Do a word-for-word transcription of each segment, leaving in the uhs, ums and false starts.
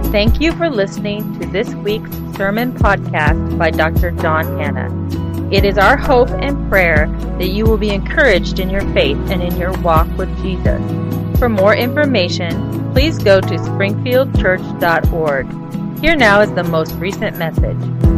Thank you for listening to this week's sermon podcast by Doctor John Hanna. It is our hope and prayer that you will be encouraged in your faith and in your walk with Jesus. For more information, please go to springfield church dot org. Here now is the most recent message.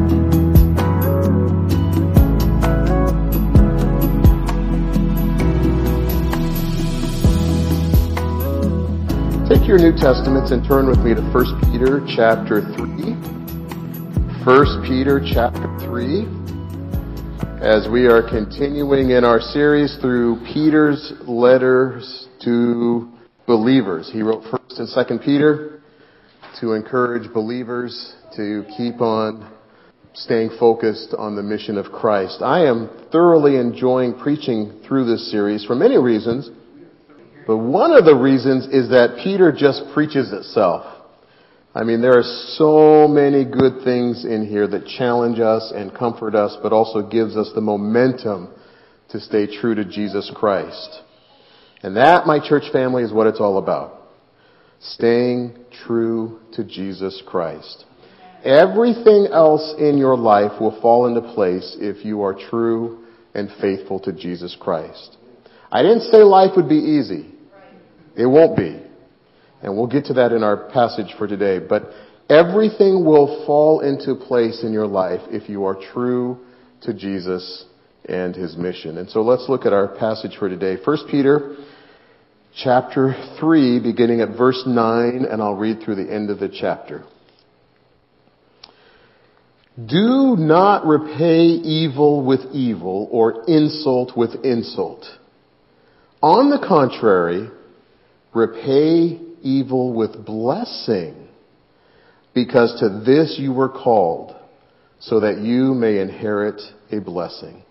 Take your New Testaments and turn with me to First Peter chapter three. First Peter chapter three. As we are continuing in our series through Peter's letters to believers. He wrote First and Second Peter to encourage believers to keep on staying focused on the mission of Christ. I am thoroughly enjoying preaching through this series for many reasons. But one of the reasons is that Peter just preaches itself. I mean, there are so many good things in here that challenge us and comfort us, but also gives us the momentum to stay true to Jesus Christ. And that, my church family, is what it's all about. Staying true to Jesus Christ. Everything else in your life will fall into place if you are true and faithful to Jesus Christ. I didn't say life would be easy. It won't be. And we'll get to that in our passage for today. But everything will fall into place in your life if you are true to Jesus and His mission. And so let's look at our passage for today. First Peter chapter three, beginning at verse nine, and I'll read through the end of the chapter. Do not repay evil with evil or insult with insult. On the contrary, repay evil with blessing, because to this you were called, so that you may inherit a blessing.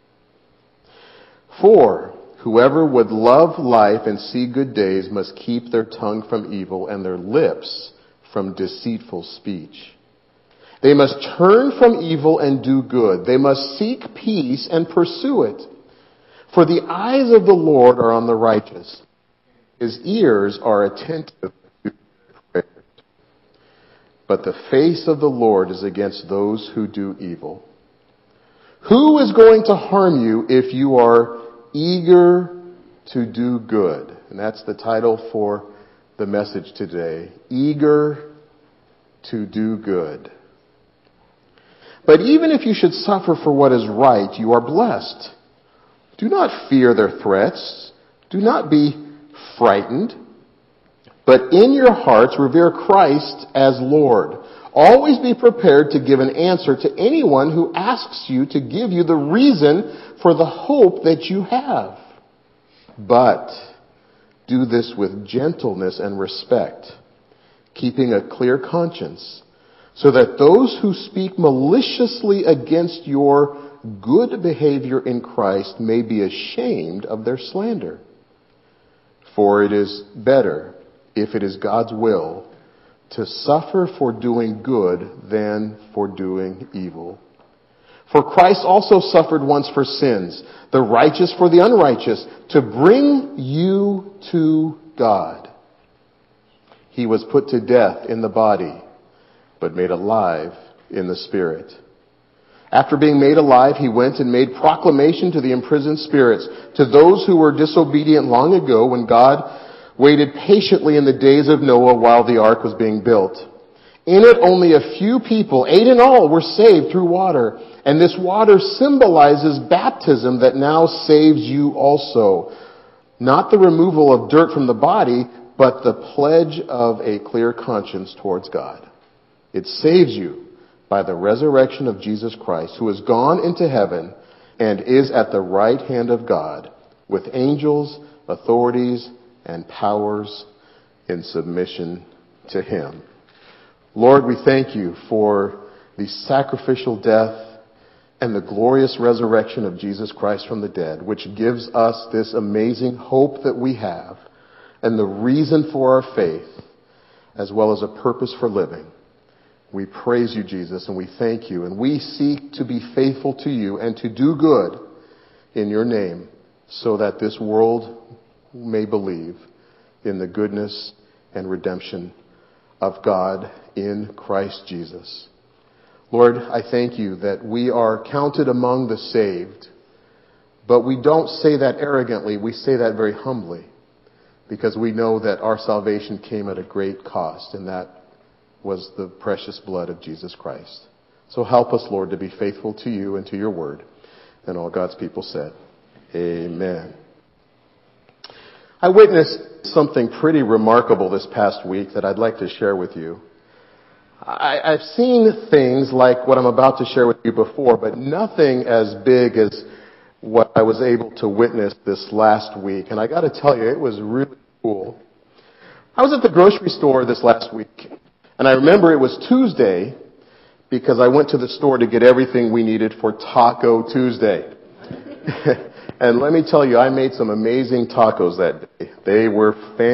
For whoever would love life and see good days must keep their tongue from evil and their lips from deceitful speech. They must turn from evil and do good. They must seek peace and pursue it. For the eyes of the Lord are on the righteous. His ears are attentive to prayers. But the face of the Lord is against those who do evil. Who is going to harm you if you are eager to do good? And that's the title for the message today. Eager to do good. But even if you should suffer for what is right, you are blessed. Do not fear their threats. Do not be frightened. But in your hearts revere Christ as Lord. Always be prepared to give an answer to anyone who asks you to give you the reason for the hope that you have. But do this with gentleness and respect, keeping a clear conscience, so that those who speak maliciously against your good behavior in Christ may be ashamed of their slander. For it is better, if it is God's will, to suffer for doing good than for doing evil. For Christ also suffered once for sins, the righteous for the unrighteous, to bring you to God. He was put to death in the body, but made alive in the spirit. After being made alive, he went and made proclamation to the imprisoned spirits, to those who were disobedient long ago when God waited patiently in the days of Noah while the ark was being built. In it, only a few people, eight in all, were saved through water. And this water symbolizes baptism that now saves you also. Not the removal of dirt from the body, but the pledge of a clear conscience towards God. It saves you by the resurrection of Jesus Christ, who has gone into heaven and is at the right hand of God, with angels, authorities, and powers in submission to Him. Lord, we thank you for the sacrificial death and the glorious resurrection of Jesus Christ from the dead, which gives us this amazing hope that we have and the reason for our faith, as well as a purpose for living. We praise you, Jesus, and we thank you. And we seek to be faithful to you and to do good in your name so that this world may believe in the goodness and redemption of God in Christ Jesus. Lord, I thank you that we are counted among the saved, but we don't say that arrogantly. We say that very humbly because we know that our salvation came at a great cost, and that was the precious blood of Jesus Christ. So help us, Lord, to be faithful to you and to your word. And all God's people said, amen. I witnessed something pretty remarkable this past week that I'd like to share with you. I, I've seen things like what I'm about to share with you before, but nothing as big as what I was able to witness this last week. And I got to tell you, it was really cool. I was at the grocery store this last week, and I remember it was Tuesday because I went to the store to get everything we needed for Taco Tuesday. And let me tell you, I made some amazing tacos that day. They were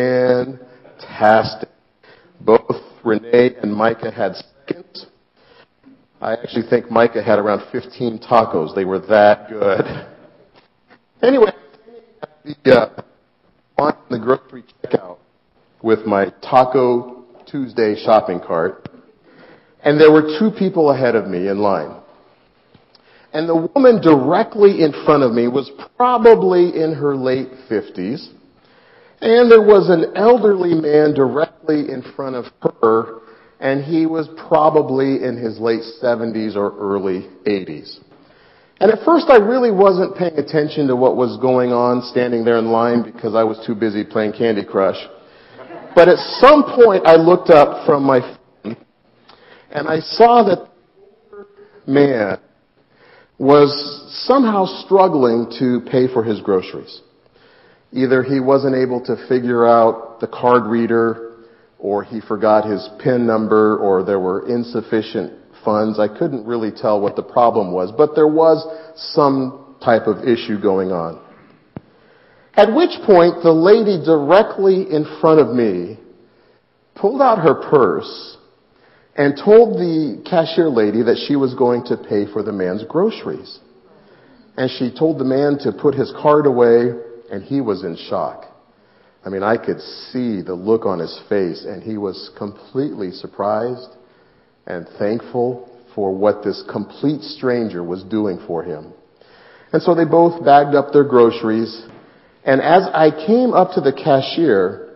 fantastic. Both Renee and Micah had seconds. I actually think Micah had around fifteen tacos. They were that good. Anyway, the, uh, on the grocery checkout with my Taco Tuesday shopping cart, and there were two people ahead of me in line. And the woman directly in front of me was probably in her late fifties. And there was an elderly man directly in front of her, and he was probably in his late seventies or early eighties. And at first I really wasn't paying attention to what was going on standing there in line because I was too busy playing Candy Crush. But at some point I looked up from my phone and I saw that the man was somehow struggling to pay for his groceries. Either he wasn't able to figure out the card reader, or he forgot his PIN number, or there were insufficient funds. I couldn't really tell what the problem was, but there was some type of issue going on. At which point, the lady directly in front of me pulled out her purse and told the cashier lady that she was going to pay for the man's groceries. And she told the man to put his card away, and he was in shock. I mean, I could see the look on his face, and he was completely surprised and thankful for what this complete stranger was doing for him. And so they both bagged up their groceries, and as I came up to the cashier,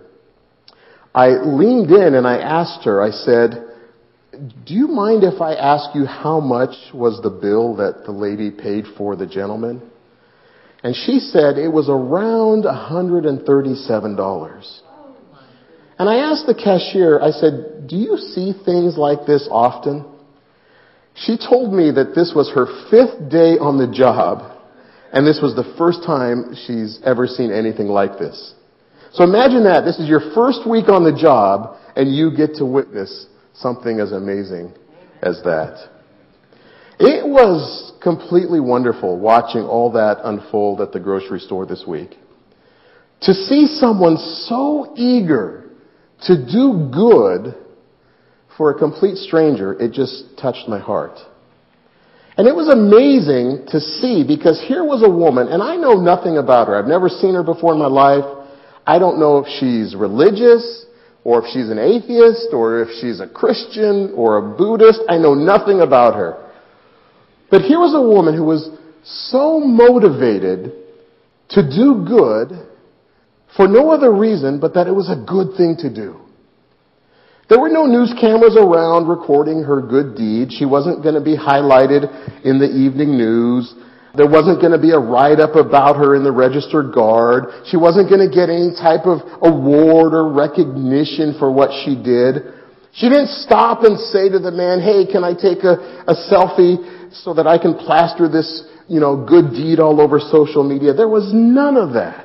I leaned in and I asked her, I said, "Do you mind if I ask you how much was the bill that the lady paid for the gentleman?" And she said it was around one hundred thirty-seven dollars. And I asked the cashier, I said, "Do you see things like this often?" She told me that this was her fifth day on the job, and this was the first time she's ever seen anything like this. So imagine that. This is your first week on the job, and you get to witness something as amazing as that. It was completely wonderful watching all that unfold at the grocery store this week. To see someone so eager to do good for a complete stranger, it just touched my heart. And it was amazing to see, because here was a woman, and I know nothing about her. I've never seen her before in my life. I don't know if she's religious, or if she's an atheist, or if she's a Christian, or a Buddhist. I know nothing about her. But here was a woman who was so motivated to do good for no other reason but that it was a good thing to do. There were no news cameras around recording her good deed. She wasn't going to be highlighted in the evening news. There wasn't going to be a write-up about her in the Register Guard. She wasn't going to get any type of award or recognition for what she did. She didn't stop and say to the man, "Hey, can I take a, a selfie so that I can plaster this, you know, good deed all over social media?" There was none of that.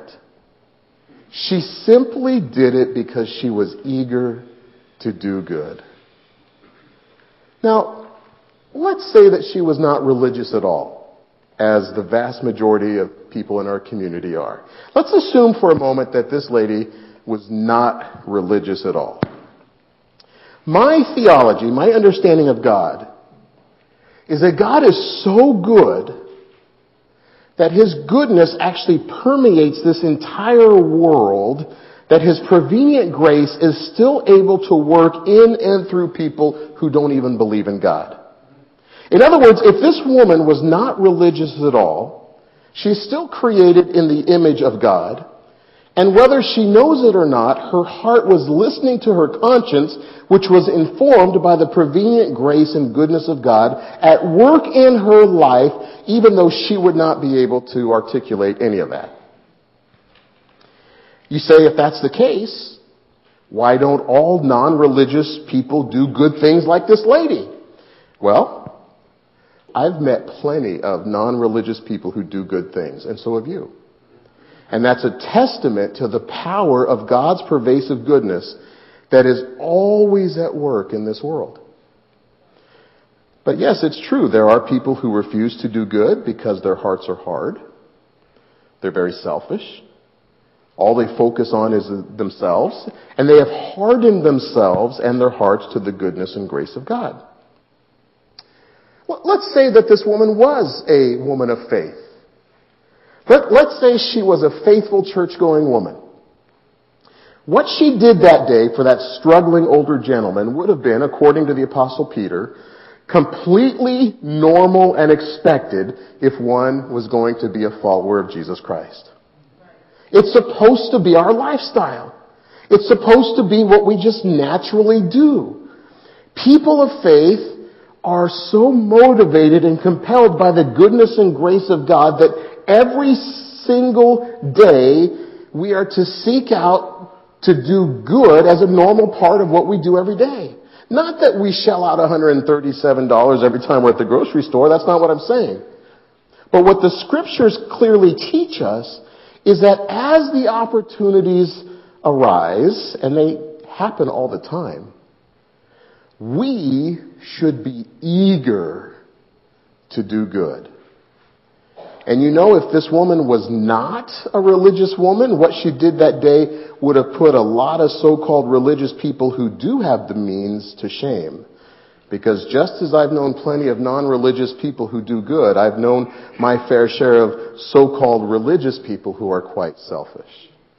She simply did it because she was eager to do good. Now, let's say that she was not religious at all, as the vast majority of people in our community are. Let's assume for a moment that this lady was not religious at all. My theology, my understanding of God, is that God is so good that His goodness actually permeates this entire world that his prevenient grace is still able to work in and through people who don't even believe in God. In other words, if this woman was not religious at all, she's still created in the image of God, and whether she knows it or not, her heart was listening to her conscience, which was informed by the prevenient grace and goodness of God at work in her life, even though she would not be able to articulate any of that. You say, if that's the case, why don't all non-religious people do good things like this lady? Well, I've met plenty of non-religious people who do good things, and so have you. And that's a testament to the power of God's pervasive goodness that is always at work in this world. But yes, it's true. There are people who refuse to do good because their hearts are hard. They're very selfish. All they focus on is themselves, and they have hardened themselves and their hearts to the goodness and grace of God. Well, let's say that this woman was a woman of faith. Let, let's say she was a faithful church-going woman. What she did that day for that struggling older gentleman would have been, according to the Apostle Peter, completely normal and expected if one was going to be a follower of Jesus Christ. It's supposed to be our lifestyle. It's supposed to be what we just naturally do. People of faith are so motivated and compelled by the goodness and grace of God that every single day we are to seek out to do good as a normal part of what we do every day. Not that we shell out one hundred thirty-seven dollars every time we're at the grocery store. That's not what I'm saying. But what the scriptures clearly teach us is that as the opportunities arise, and they happen all the time, we should be eager to do good. And you know, if this woman was not a religious woman, what she did that day would have put a lot of so-called religious people who do have the means to shame. Because just as I've known plenty of non-religious people who do good, I've known my fair share of so-called religious people who are quite selfish.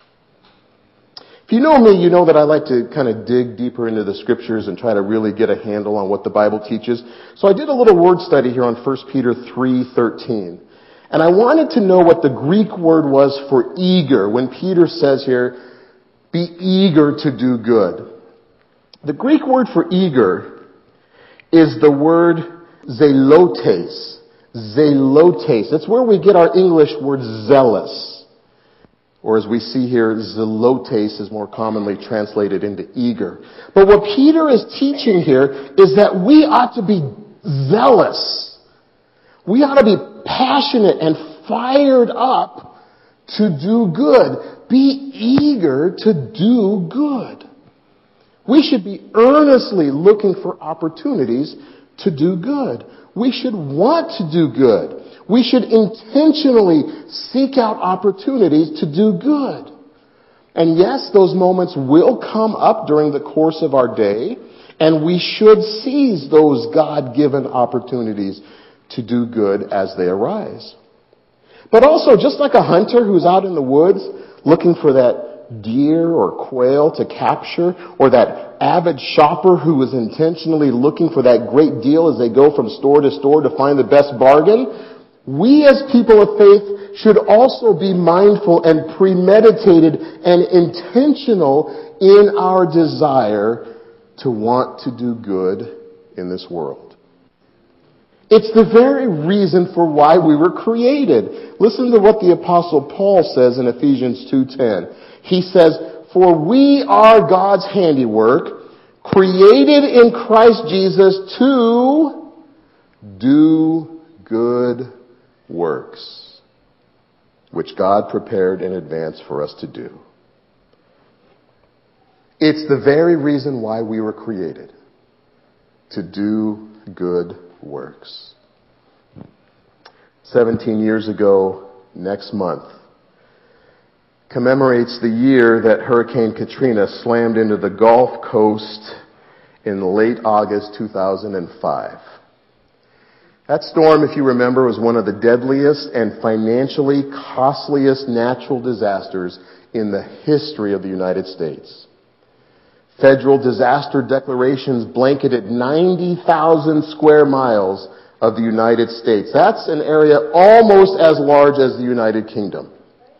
If you know me, you know that I like to kind of dig deeper into the scriptures and try to really get a handle on what the Bible teaches. So I did a little word study here on First Peter three thirteen. And I wanted to know what the Greek word was for eager when Peter says here, be eager to do good. The Greek word for eager is the word zelotes. Zelotes. That's where we get our English word zealous. Or as we see here, zelotes is more commonly translated into eager. But what Peter is teaching here is that we ought to be zealous. We ought to be passionate and fired up to do good. Be eager to do good. We should be earnestly looking for opportunities to do good. We should want to do good. We should intentionally seek out opportunities to do good. And yes, those moments will come up during the course of our day, and we should seize those God-given opportunities to do good as they arise. But also, just like a hunter who's out in the woods looking for that deer or quail to capture, or that avid shopper who is intentionally looking for that great deal as they go from store to store to find the best bargain, we as people of faith should also be mindful and premeditated and intentional in our desire to want to do good in this world. It's the very reason for why we were created. Listen to what the Apostle Paul says in Ephesians two ten. He says, for we are God's handiwork, created in Christ Jesus to do good works, which God prepared in advance for us to do. It's the very reason why we were created, to do good works. Seventeen years ago, next month, commemorates the year that Hurricane Katrina slammed into the Gulf Coast in late August two thousand five. That storm, if you remember, was one of the deadliest and financially costliest natural disasters in the history of the United States. Federal disaster declarations blanketed ninety thousand square miles of the United States. That's an area almost as large as the United Kingdom.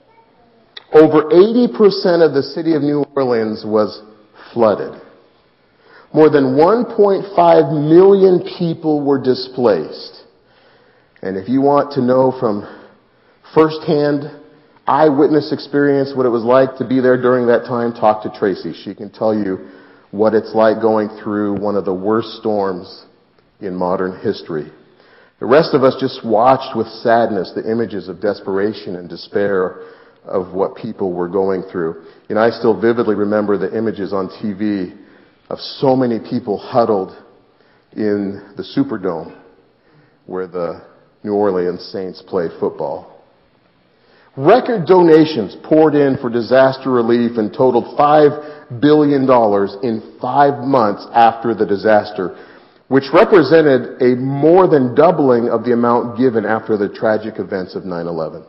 Over eighty percent of the city of New Orleans was flooded. More than one point five million people were displaced. And if you want to know from firsthand eyewitness experience what it was like to be there during that time, talk to Tracy. She can tell you what it's like going through one of the worst storms in modern history. The rest of us just watched with sadness the images of desperation and despair of what people were going through. You know, I still vividly remember the images on T V of so many people huddled in the Superdome where the New Orleans Saints play football. Record donations poured in for disaster relief and totaled five billion dollars in five months after the disaster, which represented a more than doubling of the amount given after the tragic events of nine eleven.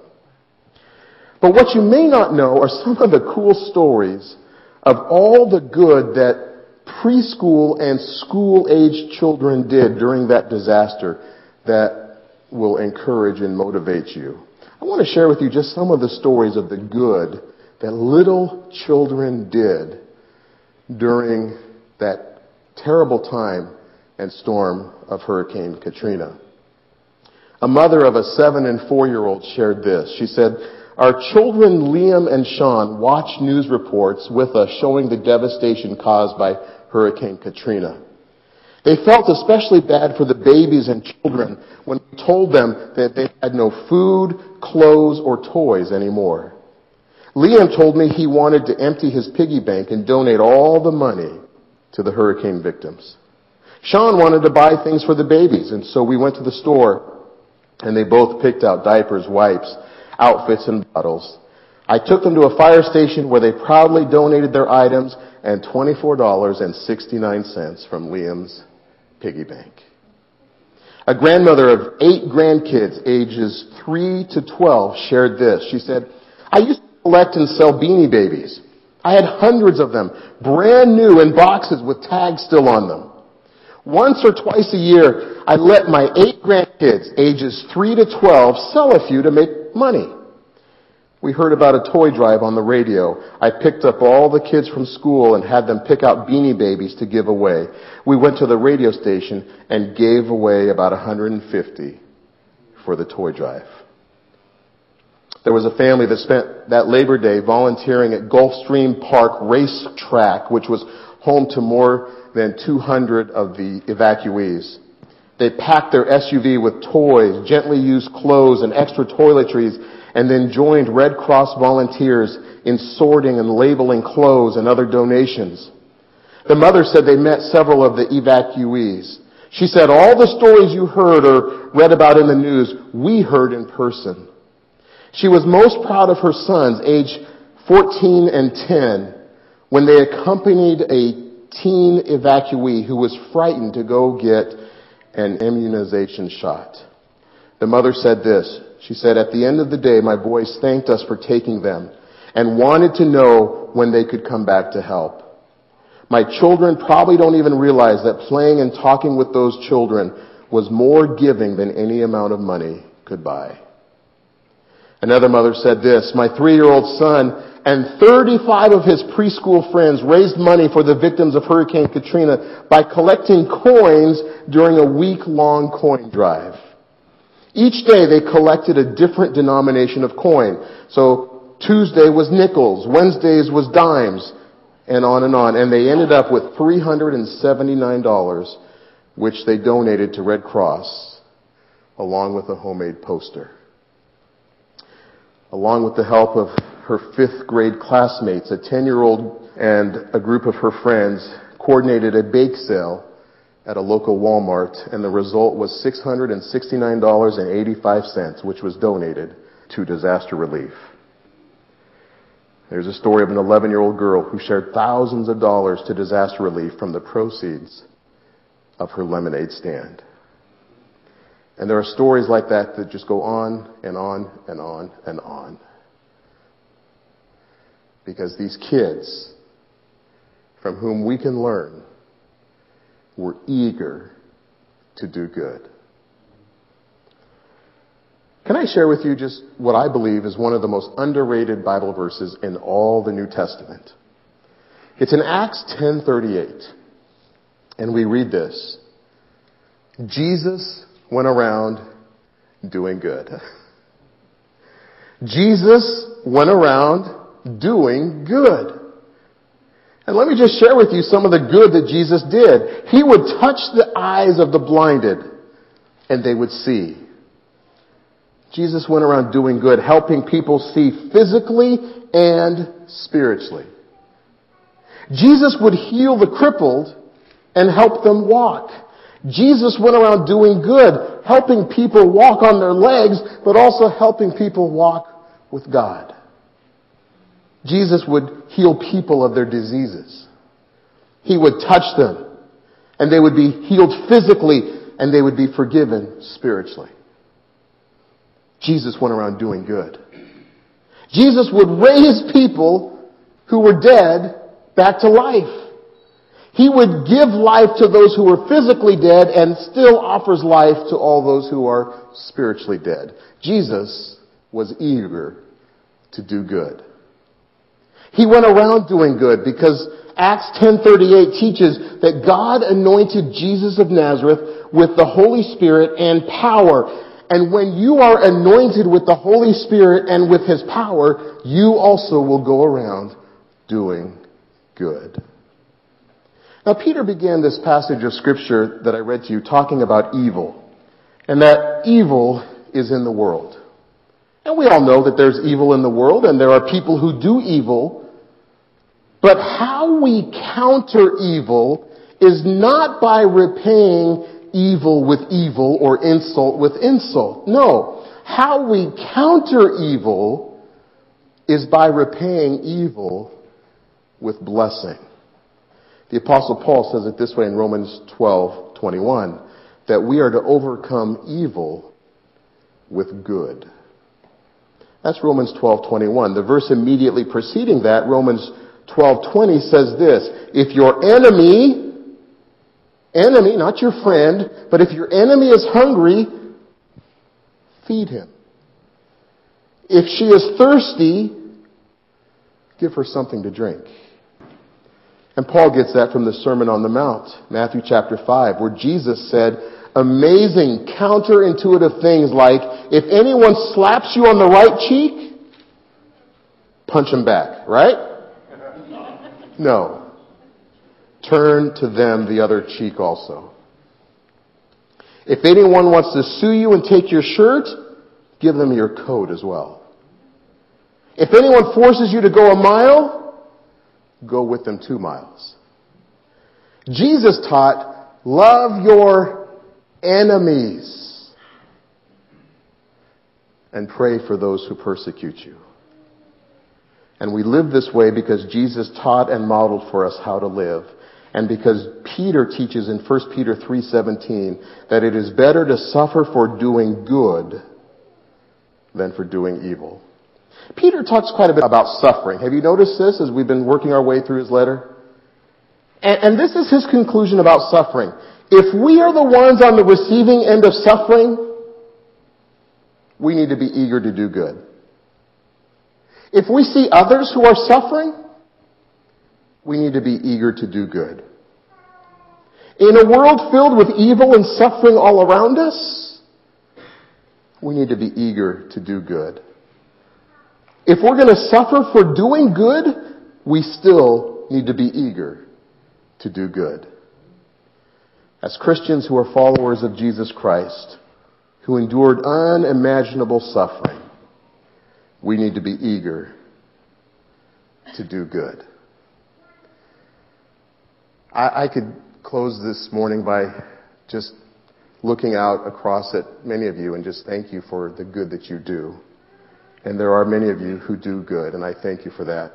But what you may not know are some of the cool stories of all the good that preschool and school-aged children did during that disaster that will encourage and motivate you. I want to share with you just some of the stories of the good that little children did during that terrible time and storm of Hurricane Katrina. A mother of a seven and four-year-old shared this. She said, "Our children Liam and Sean watched news reports with us showing the devastation caused by Hurricane Katrina. They felt especially bad for the babies and children when we told them that they had no food, clothes, or toys anymore. Liam told me he wanted to empty his piggy bank and donate all the money to the hurricane victims. Sean wanted to buy things for the babies, and so we went to the store, and they both picked out diapers, wipes, outfits, and bottles. I took them to a fire station where they proudly donated their items and twenty-four dollars and sixty-nine cents from Liam's piggy bank." A grandmother of eight grandkids, ages three to twelve, shared this. She said, "I used to collect and sell Beanie Babies. I had hundreds of them, brand new in boxes with tags still on them. Once or twice a year, I let my eight grandkids, ages three to twelve, sell a few to make money. We heard about a toy drive on the radio. I picked up all the kids from school and had them pick out Beanie Babies to give away. We went to the radio station and gave away about one hundred fifty for the toy drive." There was a family that spent that Labor Day volunteering at Gulfstream Park Racetrack, which was home to more than two hundred of the evacuees. They packed their S U V with toys, gently used clothes, and extra toiletries, and then joined Red Cross volunteers in sorting and labeling clothes and other donations. The mother said they met several of the evacuees. She said, "All the stories you heard or read about in the news, we heard in person." She was most proud of her sons, aged fourteen and ten, when they accompanied a teen evacuee who was frightened to go get an immunization shot. The mother said this. She said, "At the end of the day, my boys thanked us for taking them and wanted to know when they could come back to help. My children probably don't even realize that playing and talking with those children was more giving than any amount of money could buy." Another mother said this, "My three-year-old son and thirty-five of his preschool friends raised money for the victims of Hurricane Katrina by collecting coins during a week-long coin drive. Each day they collected a different denomination of coin. So Tuesday was nickels, Wednesdays was dimes, and on and on. And they ended up with three hundred seventy-nine dollars, which they donated to Red Cross, along with a homemade poster. Along with the help of her fifth grade classmates, a ten-year-old and a group of her friends coordinated a bake sale at a local Walmart, and the result was six hundred sixty-nine dollars and eighty-five cents, which was donated to disaster relief. There's a story of an eleven-year-old girl who shared thousands of dollars to disaster relief from the proceeds of her lemonade stand. And there are stories like that that just go on and on and on and on. Because these kids, from whom we can learn, were eager to do good. Can I share with you just what I believe is one of the most underrated Bible verses in all the New Testament? It's in Acts ten thirty-eight. And we read this. Jesus went around doing good. Jesus went around doing good. And let me just share with you some of the good that Jesus did. He would touch the eyes of the blinded, and they would see. Jesus went around doing good, helping people see physically and spiritually. Jesus would heal the crippled and help them walk. Jesus went around doing good, helping people walk on their legs, but also helping people walk with God. Jesus would heal people of their diseases. He would touch them, and they would be healed physically, and they would be forgiven spiritually. Jesus went around doing good. Jesus would raise people who were dead back to life. He would give life to those who were physically dead and still offers life to all those who are spiritually dead. Jesus was eager to do good. He went around doing good because Acts ten thirty-eight teaches that God anointed Jesus of Nazareth with the Holy Spirit and power. And when you are anointed with the Holy Spirit and with His power, you also will go around doing good. Now, Peter began this passage of Scripture that I read to you talking about evil, and that evil is in the world. And we all know that there's evil in the world, and there are people who do evil, but how we counter evil is not by repaying evil with evil or insult with insult. No. How we counter evil is by repaying evil with blessing. The Apostle Paul says it this way in Romans twelve twenty-one, that we are to overcome evil with good. That's Romans twelve twenty-one. The verse immediately preceding that, Romans twelve twenty, says this: if your enemy, enemy, not your friend, but if your enemy is hungry, feed him. If she is thirsty, give her something to drink. And Paul gets that from the Sermon on the Mount, Matthew chapter five, where Jesus said amazing counterintuitive things like, if anyone slaps you on the right cheek, punch him back, right? No. Turn to them the other cheek also. If anyone wants to sue you and take your shirt, give them your coat as well. If anyone forces you to go a mile, go with them two miles. Jesus taught, love your enemies and pray for those who persecute you. And we live this way because Jesus taught and modeled for us how to live. And because Peter teaches in First Peter three seventeen that it is better to suffer for doing good than for doing evil. Peter talks quite a bit about suffering. Have you noticed this as we've been working our way through his letter? And, and this is his conclusion about suffering. If we are the ones on the receiving end of suffering, we need to be eager to do good. If we see others who are suffering, we need to be eager to do good. In a world filled with evil and suffering all around us, we need to be eager to do good. If we're going to suffer for doing good, we still need to be eager to do good. As Christians who are followers of Jesus Christ, who endured unimaginable suffering, we need to be eager to do good. I, I could close this morning by just looking out across at many of you and just thank you for the good that you do. And there are many of you who do good, and I thank you for that.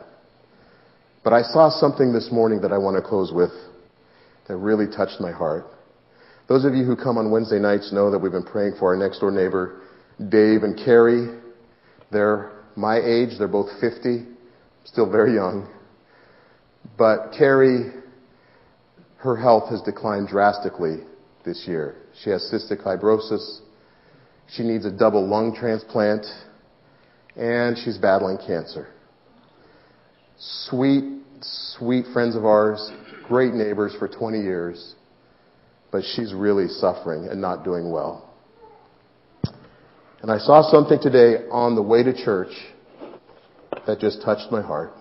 But I saw something this morning that I want to close with that really touched my heart. Those of you who come on Wednesday nights know that we've been praying for our next door neighbor, Dave and Carrie. They're my age. They're both fifty, still very young. But Carrie, her health has declined drastically this year. She has cystic fibrosis. She needs a double lung transplant. And she's battling cancer. Sweet, sweet friends of ours, great neighbors for twenty years. But she's really suffering and not doing well. And I saw something today on the way to church that just touched my heart.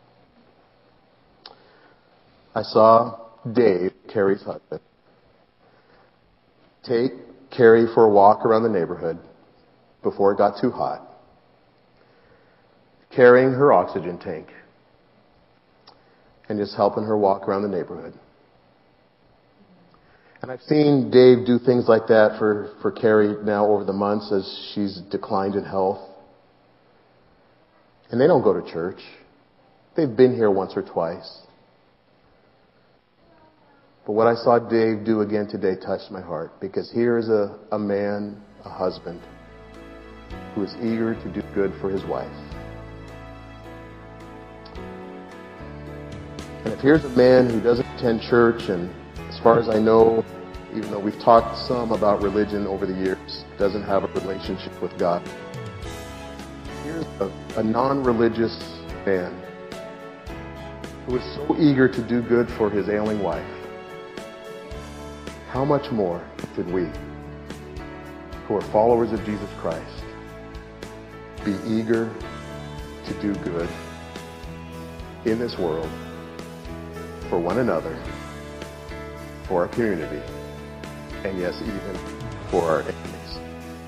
I saw Dave, Carrie's husband, take Carrie for a walk around the neighborhood before it got too hot, carrying her oxygen tank and just helping her walk around the neighborhood. And I've seen Dave do things like that for, for Carrie now over the months as she's declined in health. And they don't go to church. They've been here once or twice. But what I saw Dave do again today touched my heart, because here is a, a man, a husband, who is eager to do good for his wife. And if here's a man who doesn't attend church, and as far as I know, even though we've talked some about religion over the years, doesn't have a relationship with God. Here's a, a non-religious man who is so eager to do good for his ailing wife. How much more should we, who are followers of Jesus Christ, be eager to do good in this world for one another, for our community, and yes, even for our enemies.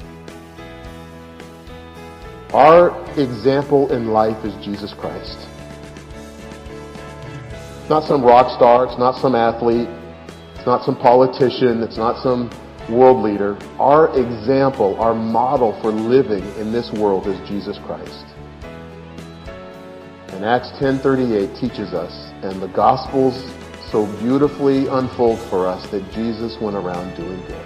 Our example in life is Jesus Christ. It's not some rock star, it's not some athlete, it's not some politician, it's not some world leader. Our example, our model for living in this world is Jesus Christ. And Acts ten thirty-eight teaches us, and the Gospels so beautifully unfold for us, that Jesus went around doing good.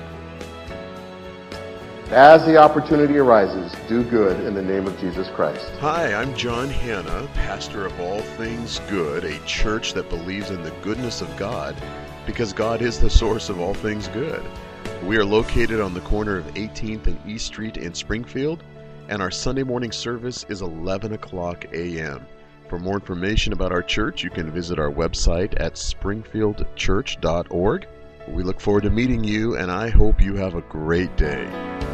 As the opportunity arises, do good in the name of Jesus Christ. Hi, I'm John Hanna, pastor of All Things Good, a church that believes in the goodness of God, because God is the source of all things good. We are located on the corner of eighteenth and East Street in Springfield, and our Sunday morning service is eleven o'clock a.m. For more information about our church, you can visit our website at springfield church dot org. We look forward to meeting you, and I hope you have a great day.